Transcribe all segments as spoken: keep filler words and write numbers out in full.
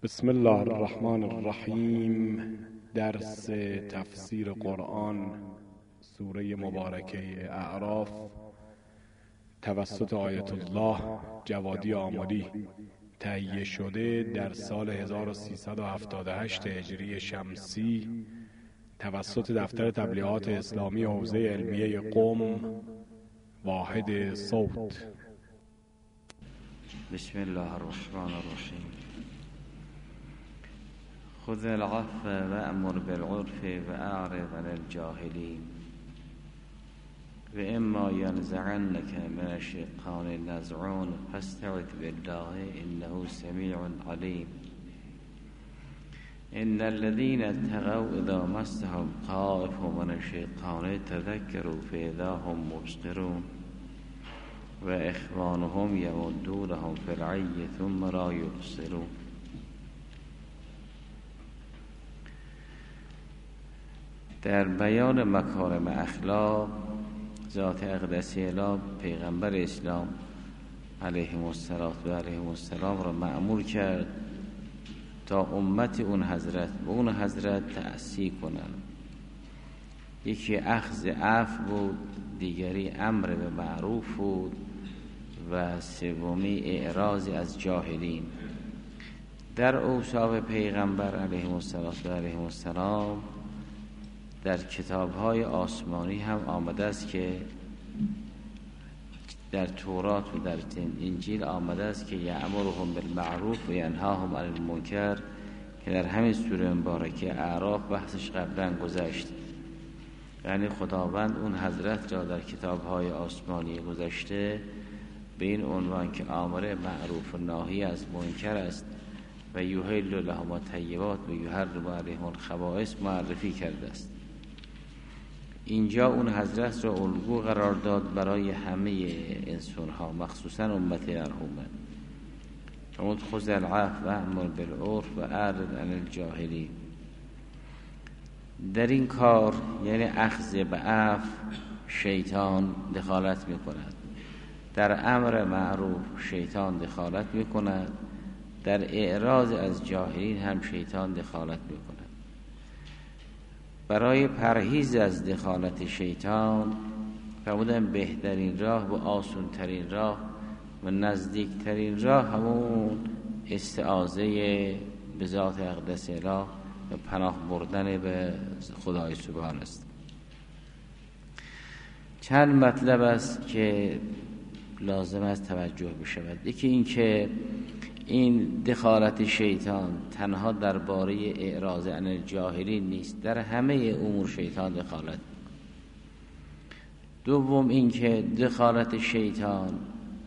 بسم الله الرحمن الرحیم. درس تفسیر قرآن سوره مبارکه اعراف توسط آیت الله جوادی آملی تهیه شده در سال هزار و سیصد و هفتاد و هشت هجری شمسی توسط دفتر تبلیغات اسلامی حوزه علمیه قم واحد صوت. بسم الله الرحمن الرحیم. خذ العفو وأمر بالعرف وأعرض عن الجاهلين وإما ينزغنك من الشيطان نزغ فاستعذ بالله إنه سميع عليم. إن الذين اتقوا إذا مسهم طائف من الشيطان تذكروا فإذا هم مبصرون وإخوانهم يمدونهم في العي ثم لا يبصرون. در بیان مکارم اخلاق ذات اقدس اله پیغمبر اسلام علیه السلام و علیه السلام را مأمور کرد تا امت اون حضرت و اون حضرت تأسی کنند. یکی اخذ عفو بود، دیگری امر به معروف بود و سومی اعراض از جاهلین. در اوصاف پیغمبر علیه السلام و علیه السلام در کتاب‌های آسمانی هم آمده است که در تورات و در انجیل آمده است که یأمرهم بالمعروف و ینهاهم عن المنکر که در همین سوره مبارکه اعراف بحثش قبلا گذشت. یعنی خداوند اون حضرت را در کتاب‌های آسمانی گذشته به این عنوان که آمر معروف و ناهی از منکر است و یحل لهم الطیبات و یحرم علیهم الخبائث معرفی کرده است. اینجا اون حضرت را الگو قرار داد برای همه انسان ها، مخصوصا امت مرحومه. فرمود خذ العفو وأمر بالعرف و اعرض عن الجاهلین. در این کار یعنی اخذ به عفو شیطان دخالت میکند، در امر معروف شیطان دخالت میکند، در اعراض از جاهلین هم شیطان دخالت میکند. برای پرهیز از دخالت شیطان فرمودن بهترین راه و آسان ترین راه و نزدیک ترین راه همون استعاذه به ذات اقدس اله و پناه بردن به خدای سبحان است. چند مطلب است که لازم است توجه بشود. یکی این که این دخالت شیطان تنها درباره اعراض عن الجاهلین نیست، در همه امور شیطان دخالت. دوم این که دخالت شیطان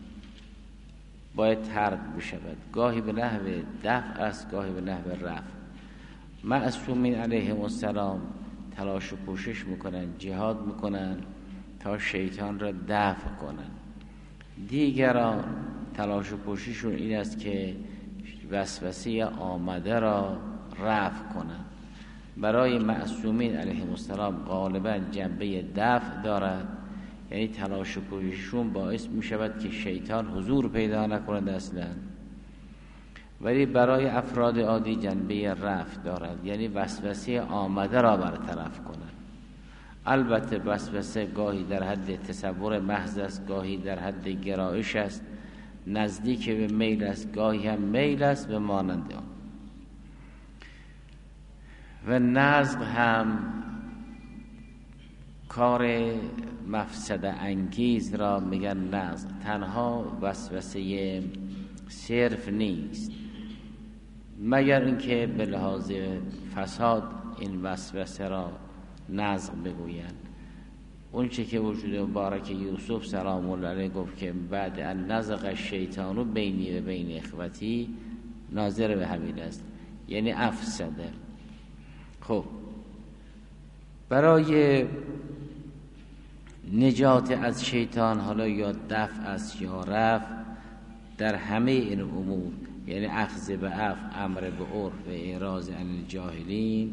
باید ترد بشود، گاهی به نحو دفع است، گاهی به نحو رفع. معصومین علیهم السلام تلاش و کوشش میکنن، جهاد میکنن تا شیطان را دفع کنن. دیگران تلاش و کوشششون این است که وسوسه آمده را رفع کنند. برای معصومین علیهم السلام غالبا جنبه دفع دارد، یعنی تلاش و کوشششون باعث می شود که شیطان حضور پیدا نکند اصلا. ولی برای افراد عادی جنبه رفع دارد، یعنی وسوسه آمده را برطرف کنند. البته وسوسه گاهی در حد تصور محض است، گاهی در حد گرایش است، نزدیک به میل است، گاهی هم میل است به مانند آن. و نزغ هم کار مفسده انگیز را میگن نزغ. تنها وسوسه صرف نیست، مگر اینکه به لحاظ فساد این وسوسه را نزغ بگویند. اون چه که وجود مبارک یوسف سلام الله علیه گفت که بعد ان نزغ الشیطان بینی و بین اخوتی ناظر به همین است، یعنی افسده. خب برای نجات از شیطان، حالا یا دفع است یا رفع، در همه این امور یعنی اخذ به عفو، امر به عرف و اعراض عن الجاهلین،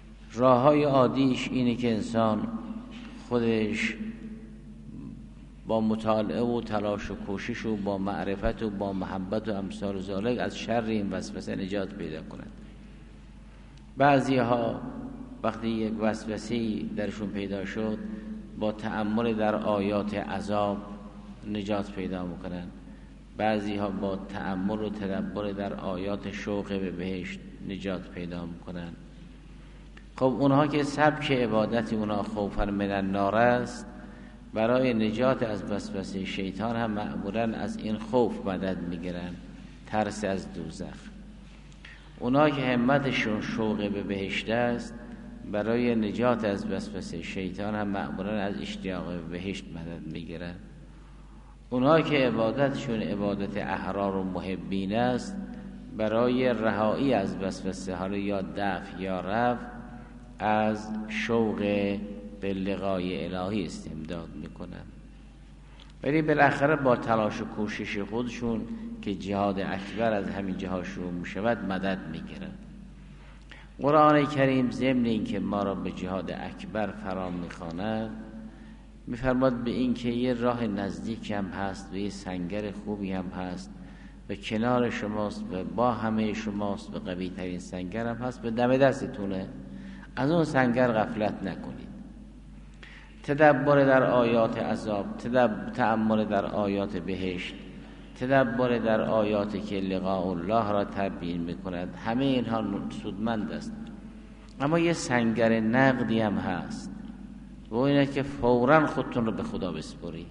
راههای عادیش اینه که انسان خودش با مطالعه و تلاش و کوشش و با معرفت و با محبت و امثال ذالک از شر این وسوسه نجات پیدا کنند. بعضی ها وقتی یک وسوسه‌ای درشون پیدا شد با تأمل در آیات عذاب نجات پیدا میکنن، بعضی ها با تأمل و تدبر در آیات شوق به بهشت نجات پیدا میکنن. خب اونها که سبک عبادت اونها خوفا من النار است، برای نجات از وسوسه شیطان هم معمولاً از این خوف مدد میگیرن، ترس از دوزخ. اونها که همتشون شوق به بهشت است، برای نجات از وسوسه شیطان هم معمولاً از اشتیاق به بهشت مدد میگیرن. اونها که عبادتشون عبادت احرار و محبین است، برای رهایی از وسوسه حالا یا دفع یا رفع از شوق به لقای الهی استمداد میکنن. ولی بالاخره با تلاش و کوشش خودشون که جهاد اکبر از همین جهاد شروع میشود مدد میگیرن. قرآن کریم ضمن این که ما را به جهاد اکبر فرا میخواند، میفرماد به این که یه راه نزدیک هم هست و یه سنگر خوبی هم هست و کنار شماست و با همه شماست و قوی ترین سنگر هم هست، به دم دستتونه. از اون سنگر غفلت نکنید. تدبر در آیات عذاب، تأمل در آیات بهشت، تدبر در آیاتی که لقاء الله را تبیین میکند، همه اینها سودمند است. اما یه سنگر نقدی هم هست و اینه که فوراً خودتون رو به خدا بسپرید.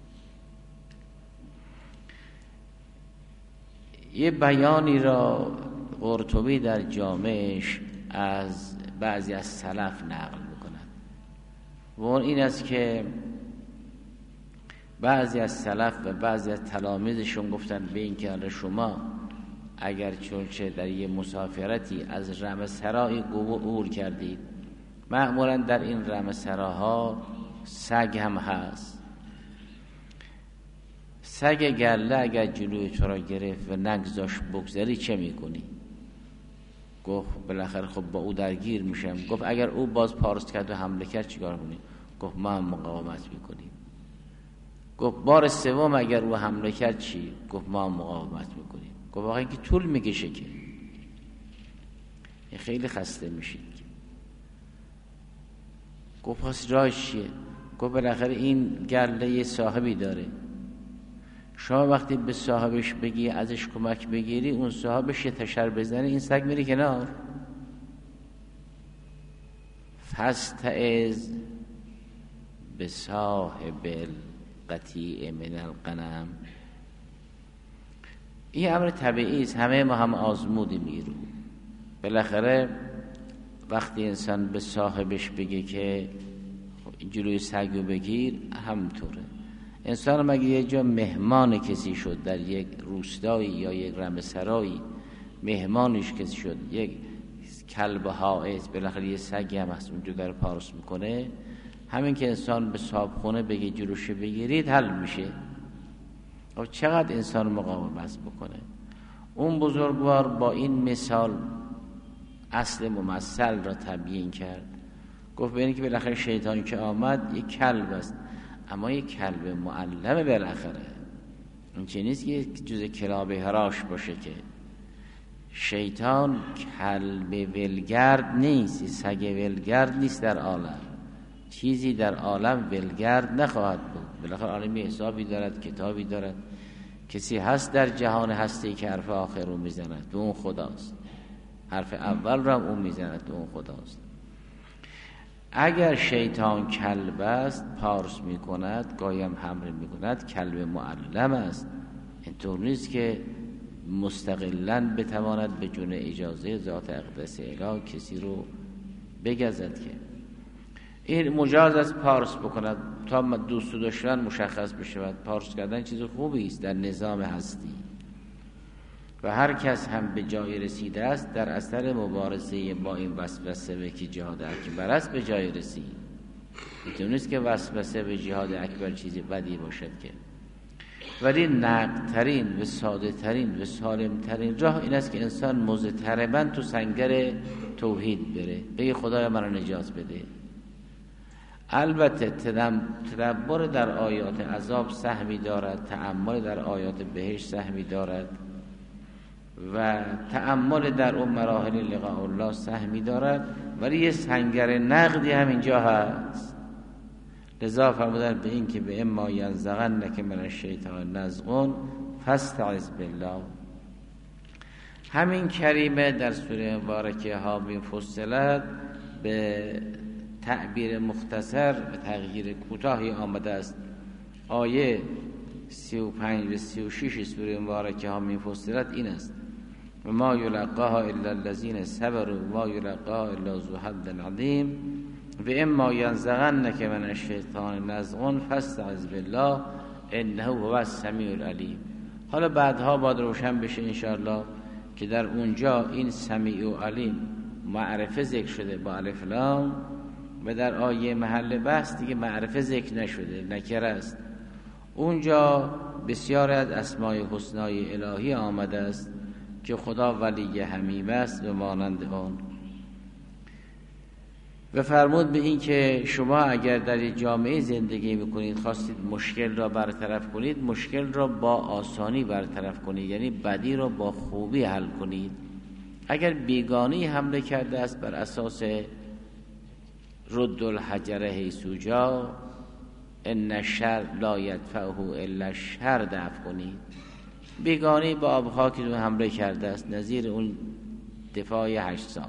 یه بیانی را قرطبی در جامعش از بعضی از سلف نقل میکند و اون این است که بعضی از سلف و بعضی از تلامیذشون گفتن به این که شما اگر چونچه در یه مسافرتی از رمسرایی عبور کردید، معمولا در این رمسراها سگ هم هست. سگ گله اگر جلوی تو را گرفت و نگذاش بگذری چه میکنی؟ گفت بالاخره خب با او درگیر میشم. گفت اگر او باز پارس کرد و حمله کرد چیکار کنی؟ گفت ما هم مقاومت میکنیم. گفت بار سوم اگر او حمله کرد چی؟ گفت ما هم مقاومت میکنیم. گفت واقعا اینکه طول میکشه که این خیلی خسته میشید. گفت پس راهش چیه؟ گفت بالاخره این گله یه صاحبی داره، شما وقتی به صاحبش بگی ازش کمک بگیری، اون صاحبش یه تشر بزنه این سگ میره کنار. فاستعذ به صاحب القطیع من الغنم. این امر طبیعی است، همه ما هم آزمودی میرو. بالاخره وقتی انسان به صاحبش بگه که جلوی سگو بگیر، همطوره. انسان مگه یه جا مهمان کسی شد، در یک روستایی یا یک رمسرایی مهمانش کسی شد، یک کلب حائط، بالاخره یه سگی هم هست اونجا در پارس میکنه، همین که انسان به صاحبخونه بگه جلوش بگیرید حل میشه. و چقدر انسان مقاومت بکنه. اون بزرگوار با این مثال اصل ممثل را تبیین کرد. گفت ببینید که بالاخره شیطان که آمد یک کلب است، اما یک کلب معلم بالاخره. این چه نیست که جز کلاب هراش باشه که شیطان کلب ولگرد نیست، سگ ولگرد نیست در عالم. چیزی در عالم ولگرد نخواهد بود. بالاخره عالمی حسابی دارد، کتابی دارد. کسی هست در جهان هستی که حرف آخر رو میزند، به اون خداست. حرف اول رو هم اون میزند، به اون خداست. اگر شیطان کلب است، پارس میکند، گایم حمله میکند، کلب معلم است. اینطور نیست که مستقلاً بتواند بدون اجازه ذات اقدس الهی کسی رو بگزد. که این مجاز است پارس بکند تا دوست و دشمن مشخص بشود. پارس کردن چیز خوبی است در نظام هستی و هر کس هم به جای رسیده است در اثر مبارزه با این وسوسه که جهاد اکبر است به جای رسید. اینطور نیست که وسوسه به جهاد اکبر چیزی بدی باشد که، ولی نقدترین و ساده ترین و سالم ترین راه این است که انسان مضطرباً تو سنگر توحید بره، بگه خدای من رو نجات بده. البته تدبر در آیات عذاب سهمی دارد، تأمل در آیات بهشت سهمی دارد و تأمل در اون مراحل لقاء الله سهمی دارد، ولی یه سنگر نقدی هم اینجا هست. لذا فرمودن به این که به اما ینزغنک من الشیطان نزغ فاستعذ بالله. همین کریمه در سوره مبارکه حامیم فصلت به تعبیر مختصر به تغییر کوتاهی آمده است. آیه سی و پنج و سی و شش سوره مبارکه حامیم فصلت این است: و ما یلقاها الا الذین صبروا و ما یلقاها الا ذو حظ عظیم و اما ینزغنک من الشیطان نزغ فاستعذ بالله انه هو السمیع العلیم. حالا بعدها باید روشن بشه انشاءالله که در اونجا این سمیع و علیم معرفه ذکر شده با الف لام و در آیه محل بحث دیگه معرفه ذکر نشده، نکره است. اونجا بسیار از اسماء حسنای الهی آمده است که خدا ولی حمیم است و مانند آن. و فرمود به این که شما اگر در جامعه زندگی میکنید خواستید مشکل را برطرف کنید، مشکل را با آسانی برطرف کنید، یعنی بدی را با خوبی حل کنید. اگر بیگانی حمله کرده است بر اساس رد الحجر حیث جا ان الشر لا یدفعه الا الشر دفع کنید. بیگانی با آب خاکتون حمله کرده است، نظیر اون دفاع هشت سال.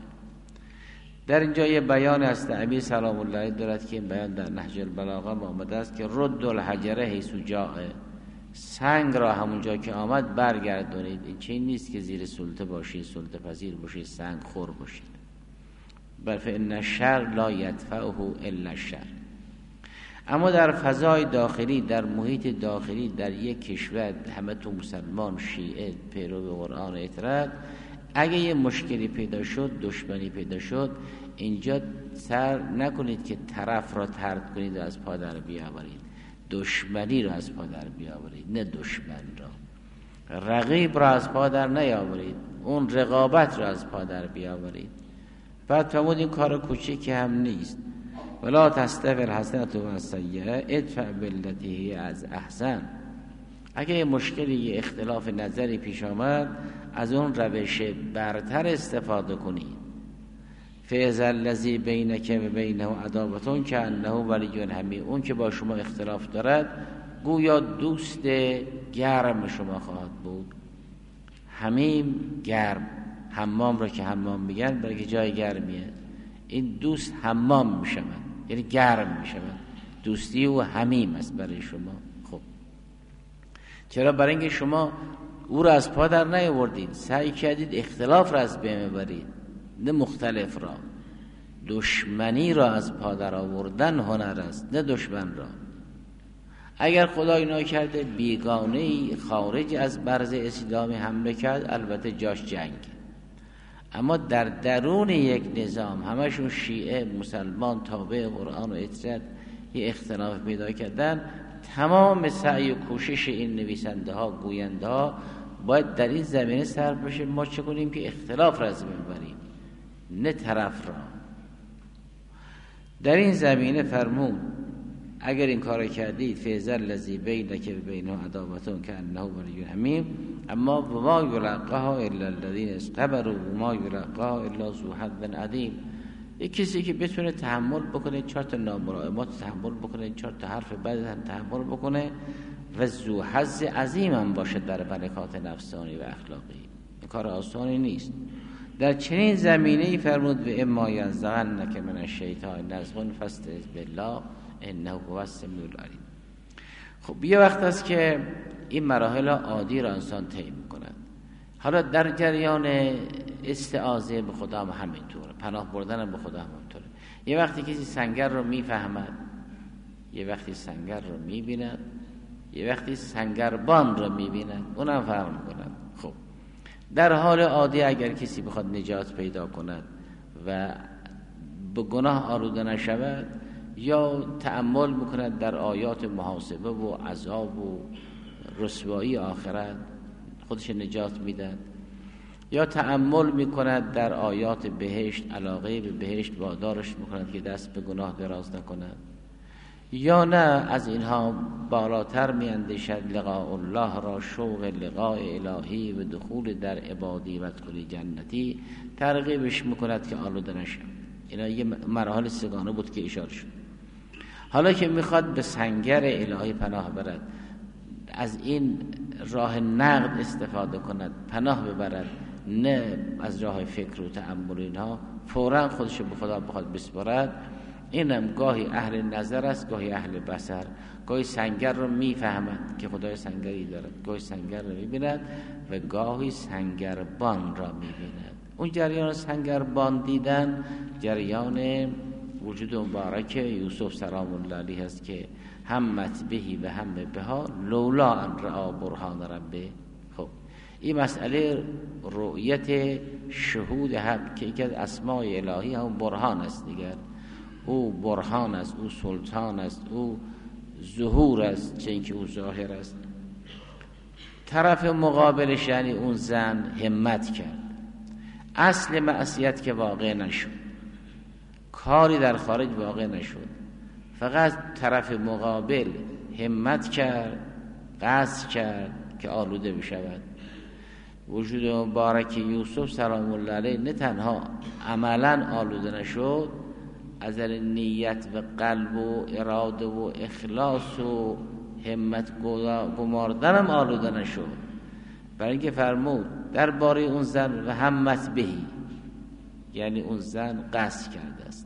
در اینجا یه بیان از تعبیر سلام الله دارد که این بیان در نهج البلاغه آمده است که رد الحجر حیث جاء، سنگ را همونجا که آمد برگردونید. این چیزی نیست که زیر سلطه باشید، سلطه پذیر باشید، سنگ خور باشید. بل فإن الشر لا یدفعه الا الشر. اما در فضای داخلی، در محیط داخلی، در یک کشور همه تو مسلمان، شیعه، پیرو قرآن اطرد، اگه یه مشکلی پیدا شد، دشمنی پیدا شد، اینجا سر نکنید که طرف را طرد کنید و از پا در بیاورید، دشمنی را از پا در بیاورید، نه دشمن را. رقیب را از پا در نیاورید، اون رقابت را از پا در بیاورید. بعد فرمود این کار کوچیکی هم نیست. ولا تستوی الحسنة و السیئة ادفع بالتي هی از احسن. اگه یه مشکلی، یه اختلاف نظری پیش آمد، از اون روش برتر استفاده کنید. فاذا الذی بینک و بینه عداوة کأنه ولی حمیم. اون که با شما اختلاف دارد گویا دوست گرم شما خواهد بود. حمیم گرم، حمام را که حمام میگن برای که جای گرمیه، این دوست حمام میشود، یعنی گرم میشود. دوستی و حمیم است برای شما. خب چرا؟ برای اینکه شما او را از پا در نیاوردید، سعی کردید اختلاف را از بین ببرید، نه مختلف را. دشمنی را از پا در آوردن هنر است، نه دشمن را. اگر خدا اینا کرده بیگانه‌ای خارج از برز اسلامی حمله کرد، البته جاش جنگ. اما در درون یک نظام همشون شیعه، مسلمان، تابع قرآن و اطاعت، یه اختلاف پیدا کردن، تمام سعی و کوشش این نویسنده ها، گوینده ها باید در این زمینه صرف بشه ما چه کنیم که اختلاف را از بین ببریم، نه طرف را. در این زمینه فرمود اگر این کار کردید فاذا الذی بینک و بینه عداوة کأنه ولی حمیم، اما و ما یلقاها الا الذین صبروا و ما یلقاها الا ذو حظ عظیم. یک کسی که بتونه تحمل بکنه چهار تا نامرائمات تحمل بکنه، چهار تا حرف بد تحمل بکنه و ذو حظ عظیم هم باشه در برکات نفسانی و اخلاقی. این کار آسانی نیست. در چنین زمینه‌ای فرمود و اما ینزغنک من الشیطان نزغ فاستعذ بالله انه هو السمیع العلیم. خب یه وقت است که این مراحل عادی را انسان طی می‌کند. حالا در جریان استعاذه به خدا هم همینطوره، پناه بردن به خدا هم همینطوره. یه وقتی کسی سنگر رو میفهمد، یه وقتی سنگر رو میبیند، یه وقتی سنگربان رو میبیند، اونم فهم می‌کند. خب در حال عادی اگر کسی بخواد نجات پیدا کند و به گناه آلوده نشود، یا تأمل میکند در آیات محاسبه و عذاب و رسوایی آخرت خودش نجات میدهد، یا تأمل میکند در آیات بهشت، علاقه به بهشت وادارش میکند که دست به گناه دراز نکند، یا نه از اینها بالاتر می اندیشد لقاء الله را، شوق لقاء الهی و دخول در عبادی و دخول جنتی ترغیبش میکند که آلوده نشه. اینا یه مراحل سگانه بود که اشاره شد. حالا که میخواد به سنگر الهی پناه برد، از این راه نقد استفاده کند، پناه ببرد، نه از راه فکر و تأمل اینها، فوراً خودش به خدا بخواد بسپارد. اینم گاهی اهل نظر است، گاهی اهل بصر. گاهی سنگر رو میفهمد که خدای سنگری دارد، گاهی سنگر رو میبیند و گاهی سنگربان را میبیند. اون جریان سنگربان دیدن جریان وجود مبارک یوسف سلام الله علیه است که همت بهی و هم بها لولا ان رأى برهان ربه. خب این مسئله رؤیت شهود حق که یکی از اسماء الهی هم برهان است دیگر. او برهان است، او سلطان است، او ظهور است، چه اینکه او ظاهر است. طرف مقابلش یعنی اون زن همت کرد، اصل معصیت که واقع نشد، کاری در خارج واقع نشد، فقط طرف مقابل همت کرد، قصد کرد که آلوده بشود. وجود مبارک یوسف سلام الله علیه نه تنها عملا آلوده نشد، از نیت و قلب و اراده و اخلاص و همت گماردن هم آلوده نشد، برای اینکه فرمود درباره اون زن و همت بهی، یعنی اون زن قصد کرده است.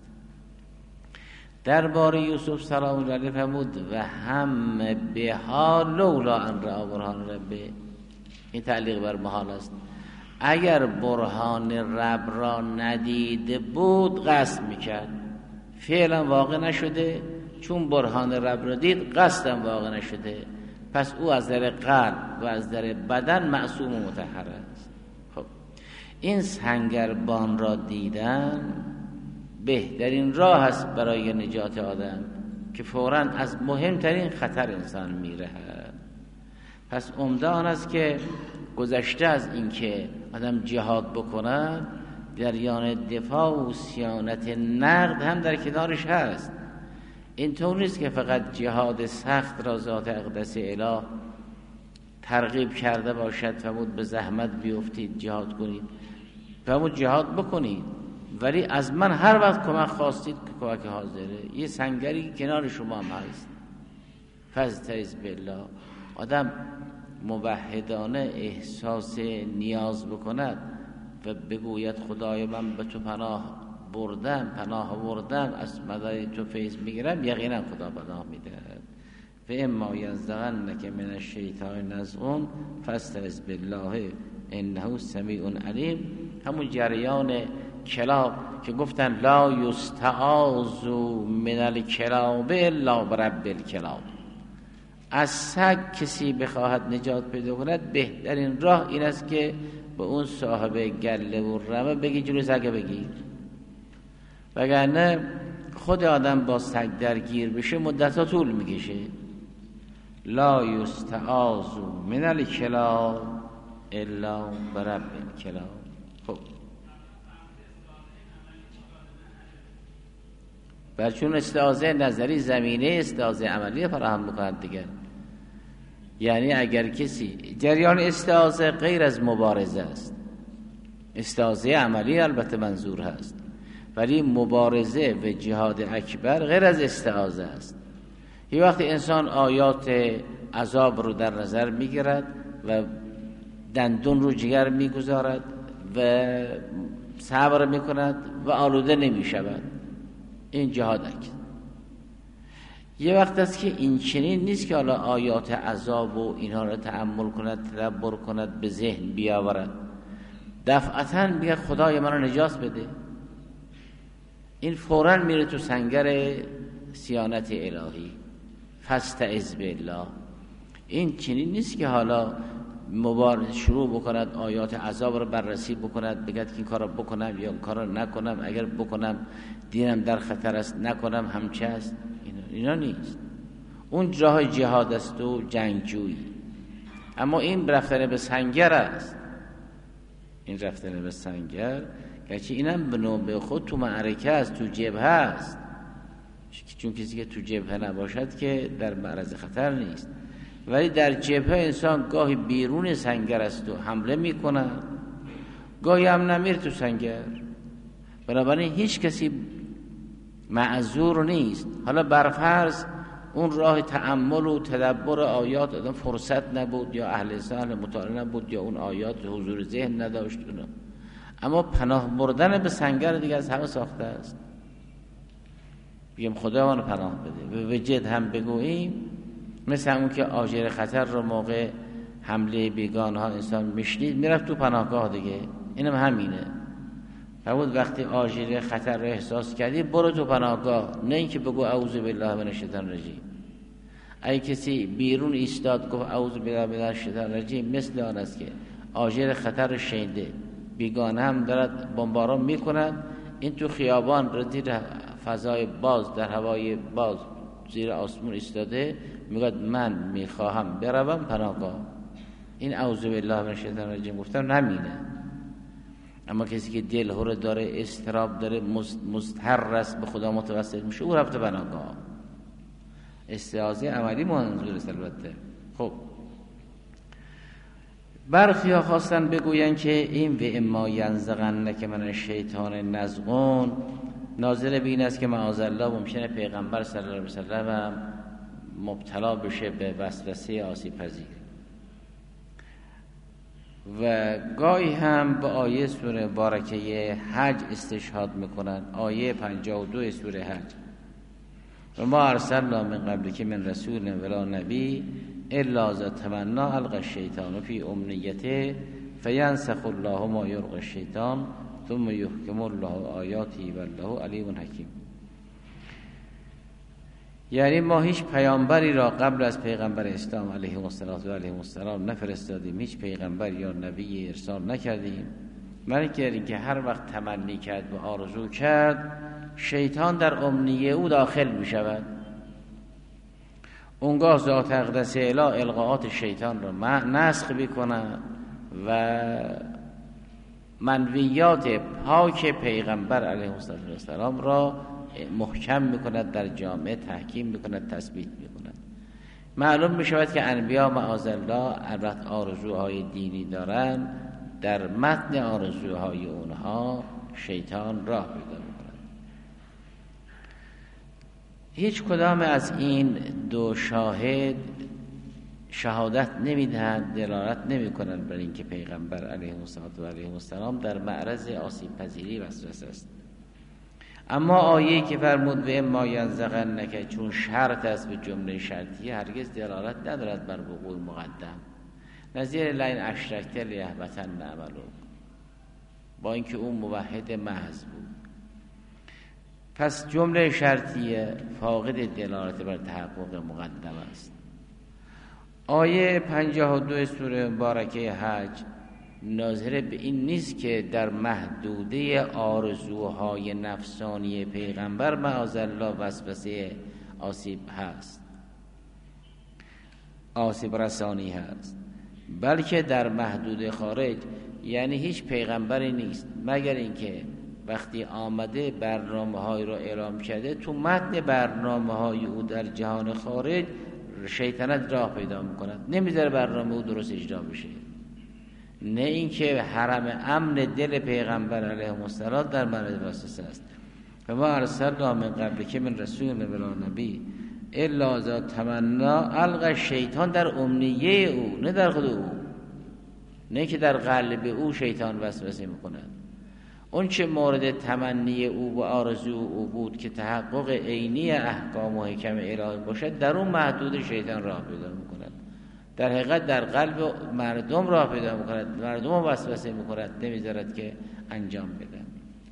درباره یوسف سلام الله علیه فرمود و هم بها لولا ان رأى برهان ربه. این تعلیق بر محال است. اگر برهان رب را ندیده بود قصد میکرد، فعلا واقع نشده، چون برهان رب را دید قصدم واقع نشده، پس او از در قلب و از در بدن معصوم و مطهر است. خب این سنگربان را دیدن بهترین راه است برای نجات آدم که فوراً از مهمترین خطر انسان میرهد. پس عمده آن است که گذشته از این که آدم جهاد بکند، جریان دفاع و صیانت نقد هم در کنارش هست. اینطور نیست که فقط جهاد سخت را ذات اقدس اله ترغیب کرده باشد فرمود به زحمت بیفتید جهاد کنید، فرمود جهاد بکنید، ولی از من هر وقت کمک خواستید که کمک حاضره. یه سنگری کنار شما هم هست. فاستعذ بالله. آدم موحدانه احساس نیاز بکند و بگوید خدای من به تو پناه بردم، پناه بردم، از مدد تو فیض میگیرم، یقینا خدا پناه میدهد. و اما یزغنک من الشیطان نزغ فاستعذ بالله انه سمیع علیم. همون جریان کلاب که گفتن لا یستعاذ من الکلاب الا برب الکلاب، از سگ کسی بخواهد نجات پیدا کند بهترین راه این است که به اون صاحب گله و رمه بگی جلوی سگ بگیر، وگرنه خود آدم با سگ درگیر بشه مدتها طول میکشه. لا یستعاذ من الکلاب الا برب الکلاب. خب برچون استعاذه نظری زمینه استعاذه عملی فراهم می‌کند دیگر. یعنی اگر کسی جریان استعاذه غیر از مبارزه است، استعاذه عملی البته منظور هست، ولی مبارزه و جهاد اکبر غیر از استعاذه است. یه وقتی انسان آیات عذاب رو در نظر میگیرد و دندون رو جگر میگذارد و صبر میکند و آلوده نمیشود، این جهاد اکبر. یه وقت است که این چنین نیست که حالا آیات عذاب و اینها رو تأمل کند، تدبر کند، به ذهن بیاورد، دفعتاً میگه خدای من رو نجات بده. این فوراً میره تو سنگر صیانت الهی. فاستعذ بالله. این چنین نیست که حالا مبارز شروع بکند آیات عذاب رو بررسی بکند، بگد که این کار رو بکنم یا این کار رو نکنم، اگر بکنم دینم در خطر است، نکنم همچه است. اینا, اینا نیست. اون راه جهاد است و جنگجویی. اما این رفتن به سنگر است. این رفتن به سنگر گرچه اینم به نوبه خود تو معرکه است، تو جبهه است، چون کسی که تو جبهه نباشد که در معرض خطر نیست، ولی در جبهه انسان گاهی بیرون سنگر است و حمله میکنه، گاهی هم نمیر تو سنگر. بنابراین هیچ کسی معذور نیست. حالا برفرض اون راه تأمل و تدبر آیات آدم فرصت نبود، یا اهل ذهن مطالعه نبود، یا اون آیات حضور ذهن نداشت، اما پناه بردن به سنگر دیگه از همه ساخته است. بگیم خدا من پناه بده، به وجد هم بگوییم، مثل همون که آژیر خطر رو موقع حمله بیگانه ها انسان میشنید میرفت تو پناهگاه دیگه، اینم هم همینه. فرمود وقتی آژیر خطر رو احساس کردی برو تو پناهگاه، نه اینکه بگو اعوذ بالله من الشیطان الرجیم. اگه کسی بیرون ایستاد گفت اعوذ بالله من الشیطان الرجیم، مثل آن است که آژیر خطر رو شنیده، بیگانه هم دارد بمباران میکنند، این تو خیابان رو زیر فضای باز در هوای باز زیر آسمون ایستاده، میگه من میخواهم بروم پناهگاه. این اعوذ بالله من الشیطان الرجیم گفتم نمینه. اما کسی که دل هره داره، استراب داره، مستحر است، به خدا متوسل میشه، او رفته پناهگاه. استعاذه عملی منظور است البته. خب برخی ها خواستن بگوین که این و اما ینزغنک من الشیطان نزغون ناظر به این است که معاذالله ممکنه پیغمبر صلی الله علیه و سلم مبتلا بشه به وسوسه آسیب پذیر. و گاهی هم به آیه سوره بارکه حج استشهاد میکنن، آیه پنجاه و دو سوره حج: و ما ارسلنا من قبلک من رسول ولا نبی الا اذا تمنی القی الشیطان فی امنیته فینسخ الله ما یلقی الشیطان ثم یحکم الله آیاته والله علیم حکیم. یعنی ما هیچ پیامبری را قبل از پیغمبر اسلام علیه السلام نفرستادیم، هیچ پیغمبر یا نبی ارسال نکردیم، مگر اینکه هر وقت تمنی کرد و آرزو کرد شیطان در امنیه او داخل می شود. اونگاه ذات اقدس اله القاءات شیطان را نسخ میکنه و منویات پاک پیغمبر علیه السلام را محکم میکند، در جامعه تحکیم میکند، تثبیت میکند. معلوم میشود که انبیا معاذالله البته آرزوهای دینی دارن، در متن آرزوهای اونها شیطان راه پیدا میکند. هیچ کدام از این دو شاهد شهادت نمیدهند، دلالت نمیکنند بر اینکه پیغمبر علیه السلام در معرض آسیب پذیری وسوسه است. اما آیه‌ای که فرمود و اما ینزغنک، چون شرط است به جمله شرطیه، هرگز دلالت ندارد بر وقوع مقدم. نظیر لئن اشرکت لیحبطن عملک، با اینکه اون موحد محض بود. پس جمله شرطیه فاقد دلالت بر تحقق مقدم است. آیه پنجاه و دو سوره مبارکه حج ناظر به این نیست که در محدوده آرزوهای نفسانی پیغمبر معاذالله وسوسه آسیب هست، آسیب رسانی هست، بلکه در محدوده خارج، یعنی هیچ پیغمبری نیست مگر اینکه وقتی آمده برنامه‌های را اعلام کرده، تو متن برنامه‌های او در جهان خارج شیطنت راه پیدا می‌کند، نمیذاره برنامه او درست اجرا بشه. نه اینکه حرم امن دل پیغمبر علیه السلام در معرض وسوسه است. و ما ارسلنا من قبلک من رسول ولا نبی الا اذا تمنی القی الشیطان، در امنیه او، نه در خود او، نه که در قلب او شیطان وسوسه میکند. اون چه مورد تمنی او و آرزو او بود که تحقق عینی احکام و حکم الهی باشد، در اون محدود شیطان راه پیدا میکند. در حقیقت در قلب مردم راه پیدا میکند، مردم وسوسه میکند، نمیذارد که انجام بدن.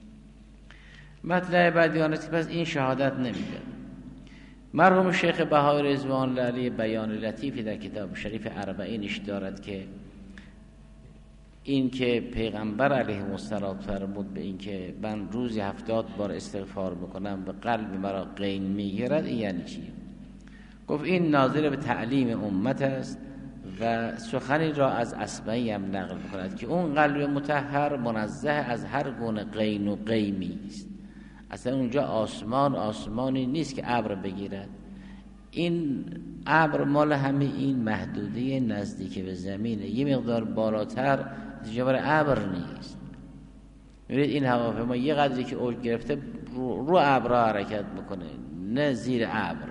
مطلع بعدیان است که پس این شهادت نمیده. مرحوم شیخ بهایی رضوان الله علیه بیان لطیفی در کتاب شریف اربعینش دارد که این که پیغمبر علیه السلام فرمود به این که من روزی هفتاد بار استغفار میکنم و قلب مرا قین میگیرد، این یعنی چی؟ گفت این ناظر به تعلیم امت است و سخنی را از اصبعی هم نقل میکند که اون قلب مطهر منزه از هر گونه قین و قیمی است، اصلا اونجا آسمان آسمانی نیست که ابر بگیرد. این ابر مال همه این محدوده نزدیک به زمینه، یه مقدار بالاتر جبر ابر نیست. می‌بینید این هواپیما یه قدری که اوج گرفته رو, رو ابرها حرکت میکنه، نه زیر ابر.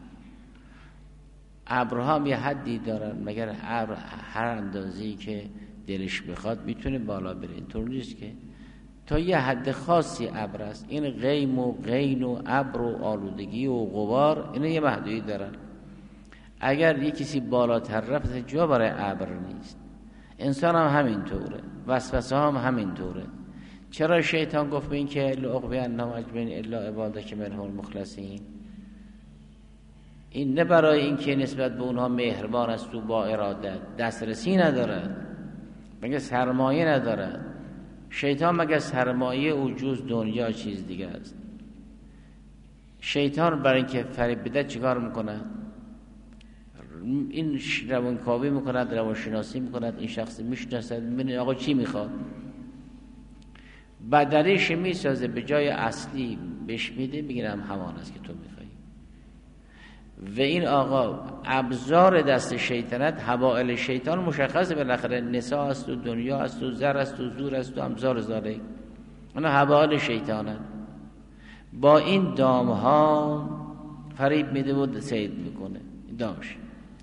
ابرها هم یه حدی دارن، مگر ابر هر اندازه‌ای که دلش بخواد میتونه بالا بره. اینطور نیست که تا یه حد خاصی ابر است. این غیم و غین و ابر و آلودگی و غبار اینا یه محدودی دارن. اگر یه کسی بالاتر رفت جا برای ابر نیست. انسان هم همینطوره، وسوسه هم همینطوره. چرا شیطان گفت به این که لأغوینهم اجمعین الا عبادک منهم المخلصین؟ این نه برای این که نسبت به اونها مهربان است و با ارادت، دسترسی ندارد، مگه سرمایه ندارد. شیطان مگه سرمایه او جز دنیا چیز دیگه است؟ شیطان برای اینکه فریب بده چیکار میکنه؟ این روانکاوی میکند، روانشناسی میکند، این شخص میشناسد، میبینه آقا چی میخواد، بدلیش میسازه، به جای اصلی بهش میده، میگیرم همان است که تو میخوایی. و این آقا ابزار دست شیطنت، حوائل شیطان مشخصه، بالاخره نساء است و دنیا است و زر است و زور است و امثال ذالک، اونا حوائل شیطانت. با این دام ها فریب میده و سید میکنه دامش.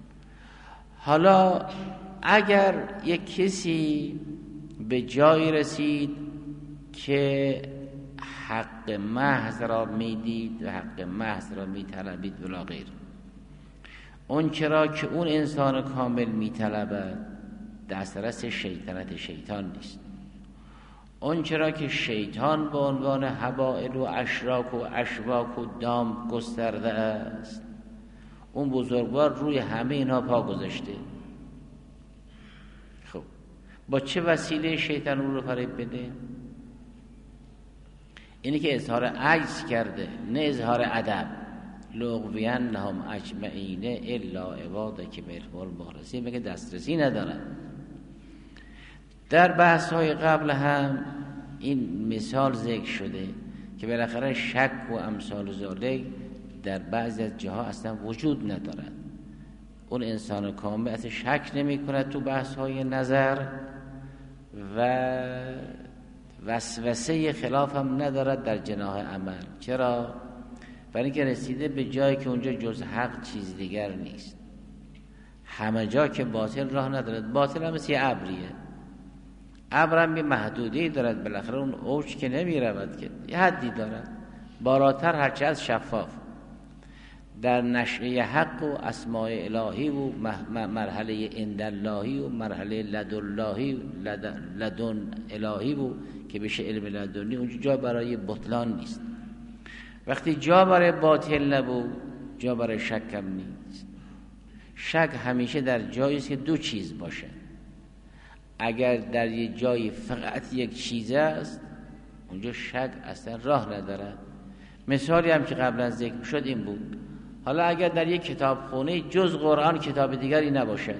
حالا اگر یک کسی به جایی رسید که حق محض را میدید و حق محض را میطلبید ولا غیر، اون چرا که اون انسان کامل میطلبد دسترس شیطنت شیطان نیست. اون چرا که شیطان به عنوان حبائل و اشراک و اشواک و دام گسترده است، اون بزرگوار روی همه اینها پا گذاشته. خب با چه وسیله شیطان اون رو فریب بده؟ اینی که اظهار عجز کرده، نه اظهار ادب. لأغوینهم اجمعین الا عبادک منهم المخلصین، میگه دسترسی ندارن. در بحث های قبل هم این مثال ذکر شده که بالاخره شک و امثال ذالک در بعضی از جاها اصلا وجود ندارد. اون انسان کامل اصلا شک نمی کند تو بحث های نظر و وسوسه خلاف هم ندارد در جناح عمل. چرا؟ برای اینکه رسیده به جایی که اونجا جز حق چیز دیگر نیست. همه جا که باطل راه ندارد. باطل هم مثل ابریه، ابر هم یه محدودی دارد، بالاخره اون اوج که نمی رود که یه حدی دارد، بالاتر هرچه از شفاف. در نشأه حق و اسماء الهی و مرحله انداللهی و مرحله لداللهی لدن الهی و که بشه علم لدنی، اونجا جا برای بطلان نیست. وقتی جا برای باطل نبود، جا برای شک هم نیست. شک همیشه در جایی است که دو چیز باشه. اگر در یک جایی فقط یک چیز است، اونجا شک اصلا راه ندارد. مثالی هم که قبلا ذکر شد این بود. حالا اگر در یک کتابخانه جز قرآن کتاب دیگری نباشد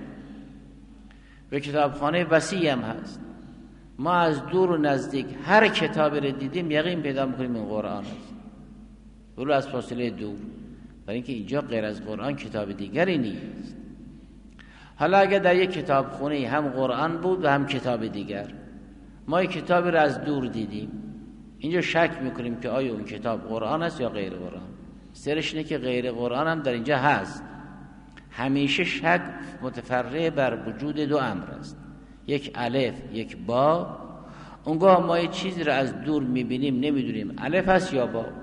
و کتابخانه وسیع هم هست، ما از دور و نزدیک هر کتابی رو دیدیم یقین پیدا میکنیم این قرآن است، ولو از فاصله دور، برای اینکه اینجا غیر از قرآن کتاب دیگری نیست. حالا اگر در یک کتابخانه هم قرآن بود و هم کتاب دیگر، ما یک کتابی رو از دور دیدیم، اینجا شک میکنیم که آیا اون کتاب قرآن است یا غیر قرآن. سرش اینه که غیر قرآن هم در اینجا هست. همیشه شک متفرع بر وجود دو امر است، یک الف یک با. اونگاه ما یه چیزی رو از دور میبینیم نمیدونیم الف است یا با،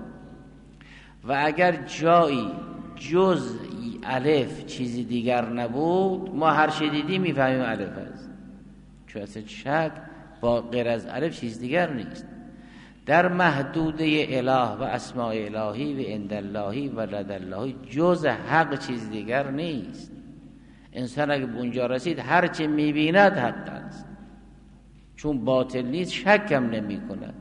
و اگر جایی جز الف چیزی دیگر نبود، ما هر چی دیدیم میفهمیم الف است، چون اصلا شک با غیر از الف چیز دیگر نیست. در محدوده اله و اسماء الهی و انداللهی و لداللهی جز حق چیز دیگر نیست. انسان اگه به اونجا رسید هر چی میبیند حق است، چون باطل نیست شک هم نمی کند.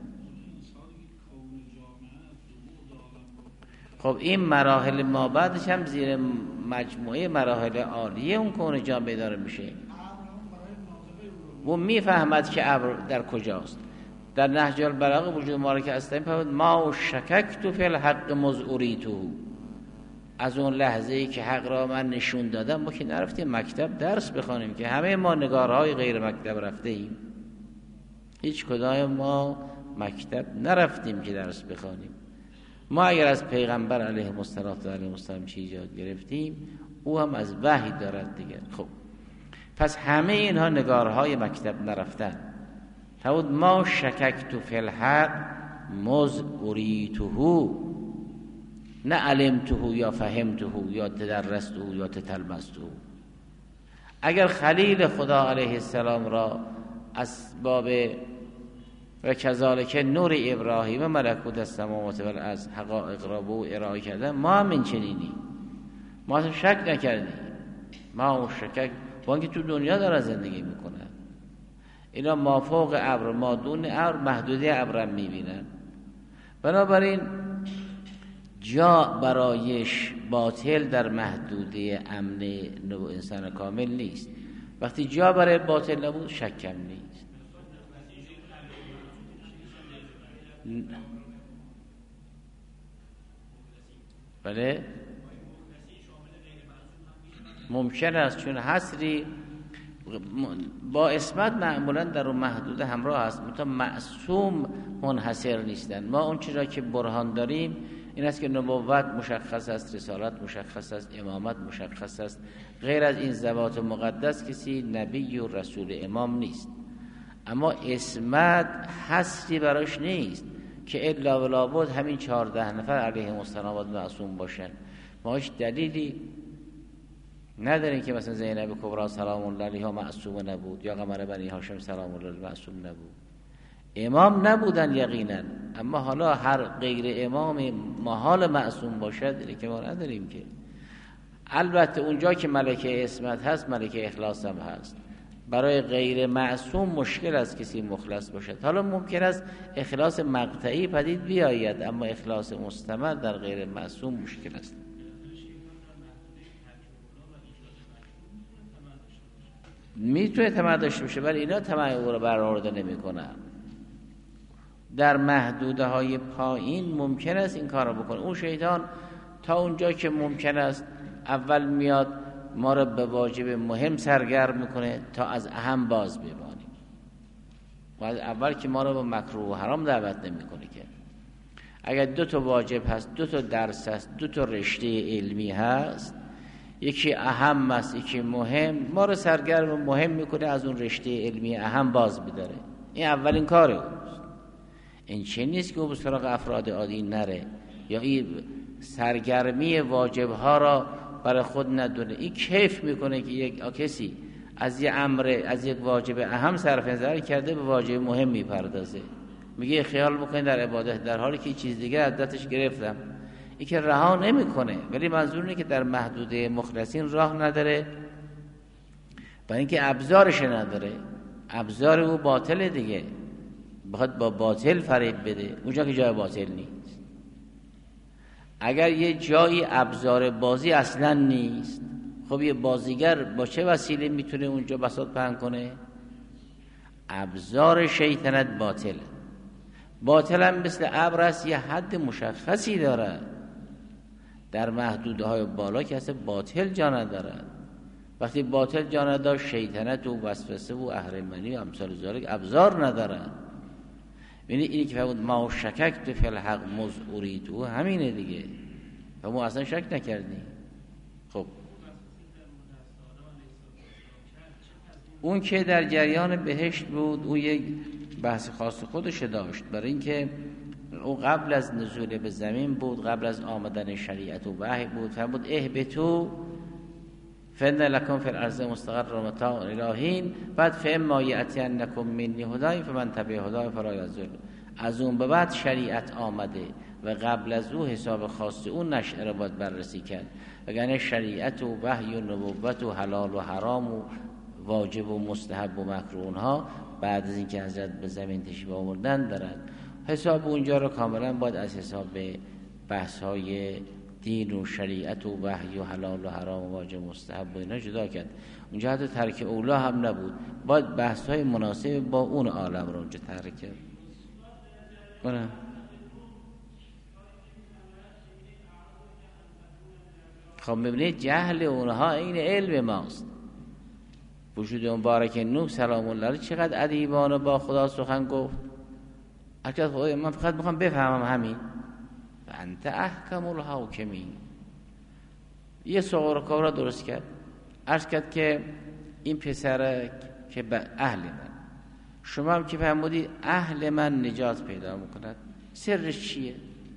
خب این مراحل ما بعدش هم زیر مجموعه مراحل عالیه اون کون جامعه داره میشه. و میفهمد که ابر در کجاست. در نهج البلاغه وجود ما را که اصلا فرمود ما شککت فی الحق مذ اریتو، از اون لحظه ای که حق را من نشون دادم ما که نرفتیم مکتب درس بخوانیم، که همه ما نگارهای غیر مکتب رفته ایم، هیچ کدام ما مکتب نرفتیم که درس بخوانیم. ما اگر از پیغمبر علیه السلام چیزی یاد گرفتیم او هم از وحی دارد دیگه. خب پس همه اینها نگارهای مکتب نرفتن. فرمود ما شککت فی الحق مذ اریته، نه علمته یا فهمته یا تدرسته یا تتلمسته. اگر خلیل خدا علیه السلام را اسباب و کذالک نور ابراهیم ملکوت السماوات والارض حقایق را به او ارائه کردن، ما هم این چنینی، ما اصلا شک نکردیم. ما شکک با اینکه تو دنیا داره زندگی میکنن، اینا ما فوق ابر ما دون ابر محدوده ابر میبینن. بنابراین جا برایش باطل در محدوده امن نوع انسان کامل نیست. وقتی جا برای باطل نبود شکم نیست. بله ممکن است، چون حصری با اسمت معمولا در اون محدوده همراه هست، متا معصوم منحصر نیستن. ما اون چیزا که برهان داریم این است که نبوت مشخص است، رسالت مشخص است، امامت مشخص است. غیر از این ذوات مقدس کسی نبی و رسول امام نیست. اما اسمت حصری براش نیست که الا ولا بود همین چهارده نفر علیهم السلام معصوم باشن. ما هیچ دلیلی نداریم که مثلا زینب کبری سلام الله علیها معصوم نبود یا قمر بنی هاشم سلام الله علیها معصوم نبود. امام نبودن یقینا، اما حالا هر غیر امام محال معصوم باشد که ما نداریم که. البته اونجا که ملکه اسمت هست ملکه اخلاص هم هست. برای غیر معصوم مشکل است کسی مخلص باشد. حالا ممکن است اخلاص مقطعی پدید بیاید، اما اخلاص مستمر در غیر معصوم مشکل است. میتونه طمع داشته باشه ولی اینا طمع او رو برآورده نمیکنن. در محدوده های پایین ممکن است این کار رو بکنه. اون شیطان تا اونجا که ممکن است اول میاد ما رو به واجب مهم سرگرم میکنه تا از اهم باز بمانیم، و از اول که ما رو به مکروه و حرام دعوت نمیکنه. که اگر دو تا واجب هست، دو تا درس هست، دو تا رشته علمی هست، یکی اهم است یکی مهم، ما رو سرگرم مهم میکنه از اون رشته علمی اهم باز بداره. این اولین کاره اوست. این چه نیست که او به سراغ افراد عادی نره یا این سرگرمی واجب ها را برای خود ندونه. این کیف میکنه که یک کسی از یک امر از یک واجب اهم صرف نظر کرده به واجب مهم میپردازه، میگه خیال بکنید در عبادت، در حالی که چیز دیگه عادتش گرفتم. این که رها نمیکنه، ولی منظور اینه که در محدوده مخلصین راه نداره، برای اینکه ابزارش نداره. ابزار او باطل دیگه، بخواد با باطل فریب بده اونجا که جای باطل نیست. اگر یه جایی ابزار بازی اصلا نیست، خب یه بازیگر با چه وسیله میتونه اونجا بساط پهن کنه؟ ابزار شیطنت باطل. باطل هم مثل ابر است، یه حد مشخصی داره. در محدوده های بالا که اصلا باطل جا ندارد. وقتی باطل جا نداشت شیطنت و وسوسه و اهرمنی و امثال ذالک ابزار ندارد. یعنی اینی که فرمود ما شککت فی الحق مذ اریته همینه دیگه، و ما اصلا شک نکردیم. خب اون که در جریان بهشت بود او یک بحث خاص خودش داشت، برای اینکه او قبل از نزول به زمین بود، قبل از آمدن شریعت و وحی بود. فرمود اهبطوا فإن لکم فی الارض مستقرا و متاع الی حین، بعد فاما یأتینکم منی هدی فمن تبع هدای فلا یضل. از اون به بعد شریعت آمده و قبل از او حساب خاص اون نشأه را باید بررسی کرد. وگرنه شریعت و وحی و نبوت و حلال و حرام و واجب و مستحب و مکروه اونها بعد از اینکه حضرت به زمین تشریف آوردن دارند. حساب اونجا رو کاملا باید از حساب بحث های دین و شریعت و وحی و حلال و حرام و واجب و مستحب و اینا جدا کرد. اونجا حتی ترک اولا هم نبود، باید بحث های مناسب با اون عالم رو اونجا ترک کرد. اونم خب میبینید جهل اونها این علم ماست. وجود مبارک نوح سلام الله علیه چقدر ادیبانه با خدا سخن گفت. اگه خدا من فقط میخوام بفهمم همین. و انت احکم الحاکمین. یه صغور کارا درست کرد. عرض کرد که این پسر که به اهل من، شما هم که فهمودید اهل من نجات پیدا میکند، سرش چیه؟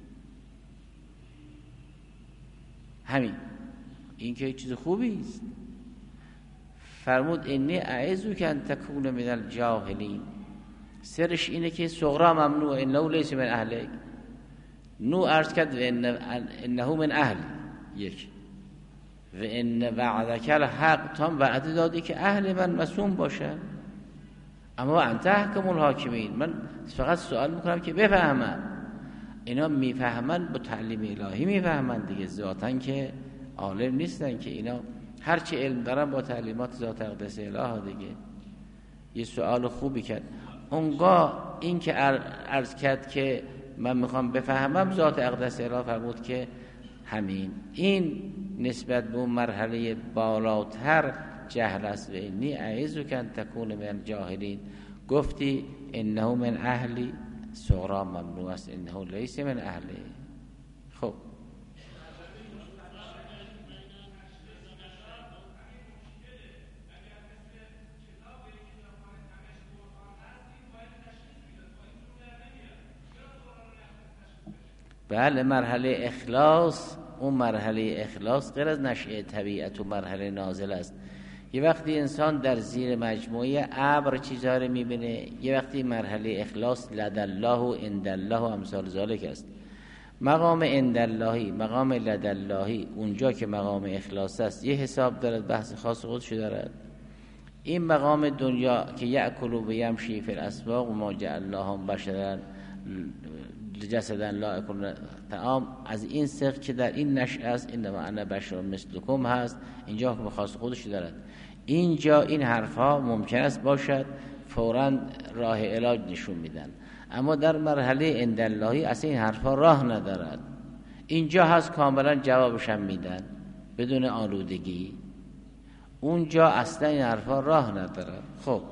همین. این که چیز خوبی است. فرمود انی اعوذک ان تکون من الجاهلین. سرش اینه که صغرا ممنوع، انه لیس من اهلک. نو عرض کرد انه من اهل یک و ان وعدک الحق، تام وعده دادی که اهل من مسوم باشه. اما انت احکم الحاکمین. من فقط سوال میکنم که بفهمم. اینا میفهمن با تعلیم الهی میفهمن دیگه، ذاتن که عالم نیستن که اینا هرچی علم دارن با تعلیمات ذات اقدس اله دیگه. یه سوال خوبی کرد اونگاه. این که عرض کرد که من میخوام بفهمم ذات اقدس اله، فرمود که همین این نسبت به اون مرحله بالاتر جهل است. و انی اعوذک ان تکون من الجاهلین. گفتی انه من اهلی، صغرا ممنوع است، انه لیس من اهلی. خب بله، مرحله اخلاص، اون مرحله اخلاص غیر از نشأه طبیعت و مرحله نازل است. یه وقتی انسان در زیر مجموعه ابر چیزا رو میبینه، یه وقتی مرحله اخلاص لدالله و عندالله و امثال ذالک است. مقام عنداللهی، مقام لداللهی، اونجا که مقام اخلاص است یه حساب دارد، بحث خاص خودش دارد. این مقام دنیا که یأکل و یمشی فی الاسواق و ما جعل الله بشرا جسدا لا یکون طعام، از این سق که در این نشأه است، انما انا بشر مثلکم هست، اینجا که خاص خودش دارد. اینجا این حرفها ممکن است باشد فوراً راه علاج نشون میدن، اما در مرحله عنداللهی اصلا این حرفها راه ندارد. اینجا هست کاملا جوابش هم میدن بدون آلودگی، اونجا اصلا این حرفها راه ندارد. خب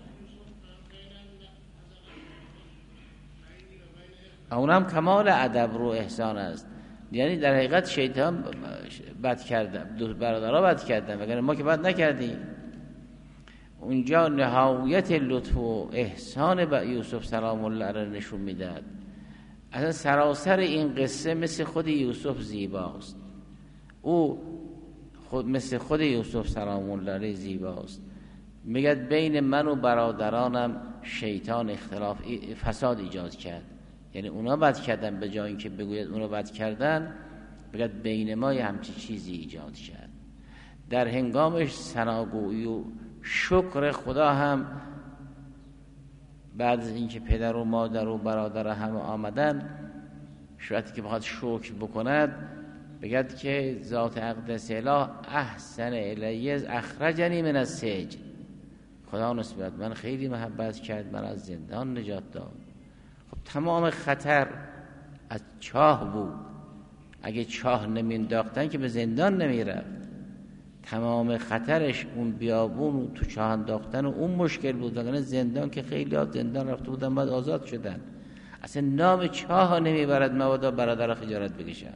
اونم کمال ادب رو احسان است. یعنی در حقیقت شیطان بد کرده، دو برادرها بد کردن، وگرنه ما که بد نکردیم. اونجا نهایت لطف و احسان به یوسف سلام الله علیه نشون میداد. اصلا سراسر این قصه مثل خود یوسف زیباست، او خود مثل خود یوسف سلام الله علیه زیباست. میگه بین من و برادرانم شیطان اختلاف فساد ایجاد کرد. یعنی اونا بد کردن، به جای اینکه بگوید اونا بد کردن بگید بین ما یه همچی چیزی ایجاد کرد. در هنگامش ثناگویی و شکر خدا هم بعد از اینکه پدر و مادر و برادر همه آمدن، شاید که بخواد شکر بکند بگید که ذات اقدس اله احسن الی اخرجنی من السجن. خدا نسبت من خیلی محبت کرد، من از زندان نجات داد. تمام خطر از چاه بود، اگه چاه نمینداختن که به زندان نمیرفت. تمام خطرش اون بیابون و تو چاه انداختن و اون مشکل بود، وگرنه زندان که خیلی ها زندان رفته بودن بعد آزاد شدن. اصلا نام چاه ها نمیبرد مبادا برادر خجالت بکشن.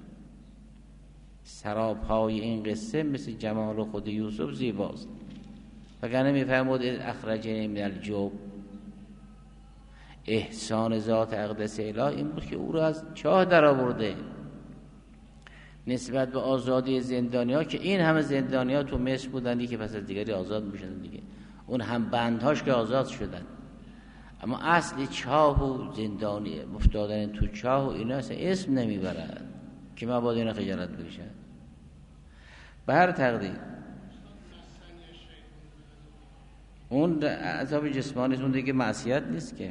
سراپای این قصه مثل جمال خود یوسف زیباست، وگرنه میفهمود اخرجنی من الجب. احسان ذات اقدس اله این بود که او را از چاه در آورده. نسبت به آزادی زندانی ها که این همه زندانی ها تو مصر بودن که پس از دیگری آزاد میشدن دیگه، اون هم بندهاش که آزاد شدن، اما اصلی چاه و زندانی افتادن تو چاه و اینا اصلا اسم نمیبرد که ما باید اینا خجالت بکشن. به هر تقدیر اون عذاب جسمانی اون دیگه معصیت نیست که.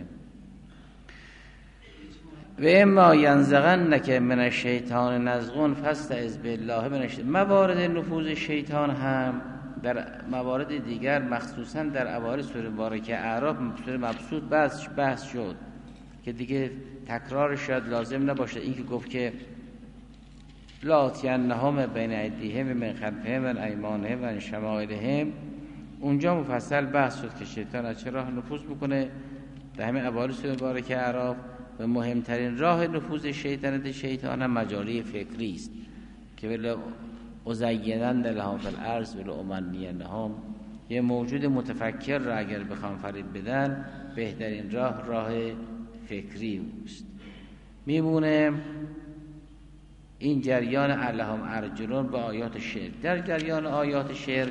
و اما ینزغنک من الشیطان نزغ فاستعذ بالله من الشیطان. موارد نفوذ شیطان هم در موارد دیگر، مخصوصا در اوایل سوره مبارکه اعراف، سوره مبسوط بحث بحث شد که دیگه تکرارش شاید لازم نباشه. این که گفت که لا تینهم بین ایدیهم من خلفهم و ایمانهم و شمائلهم، اونجا مفصل بحث شد که شیطان از چه راه نفوذ میکنه در همین عبارت مبارکه اعراف. و مهمترین راه نفوذ شیطان ده شیطان هم مجاری فکری است که ولی ازینن لهم فی الارض ولی امنینهم، یه موجود متفکر را اگر بخوام فریب بدن بهترین راه راه فکری است. میمونه این جریان اللهم ارجلون به آیات شرک. در جریان آیات شرک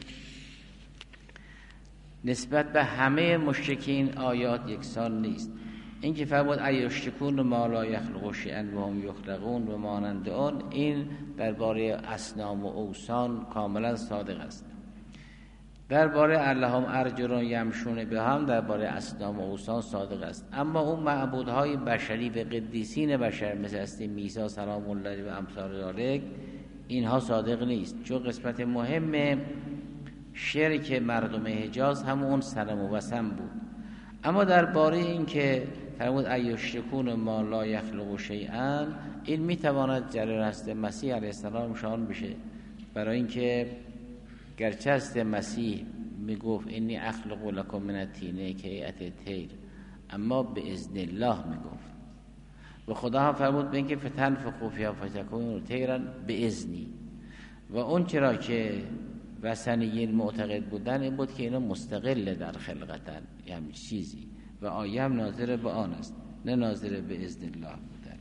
نسبت به همه مشرکین آیات یکسان نیست. این که فرمود ایشرکون ما لا یخلقون شیئا و هم یخلقون و مانند آن، این درباره اصنام و اوثان کاملا صادق است. درباره اللهم ارجلون یمشون به هم درباره اصنام و اوثان صادق است. اما اون معبودهای بشری و قدیسین بشر مثل است موسی سلام الله و امثال ذالک، اینها صادق نیست، چون قسمت مهم شرک مردم حجاز همون صنم و وثن بود. اما درباره این که فرمود ایشرکون ما لا یخلق شیئا، این میتواند جریان است مسیح علیه السلام شان بشه، برای اینکه گرچه است مسیح میگفت انی اخلق لکم من الطین کهیئة طیر، اما به اذن الله میگفت. و خدا هم فرمود به اینکه فتنفخوا فیها فتکونوا طیرا به اذنی. و اون چرا که وثنیین معتقد بودن این بود که اینا مستقل در خلقتن، یعنی چیزی، و آیه هم ناظر به آن است، نه ناظر به اذن الله بودن.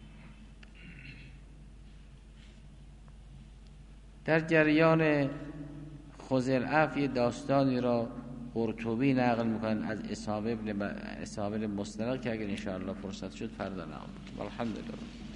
در جریان خذ العفو داستانی را قرطبی نقل میکنن از اصحاب ابن اصحاب المستدرک که اگر ان شاء الله فرصت شد فردا نقل. والحمدلله.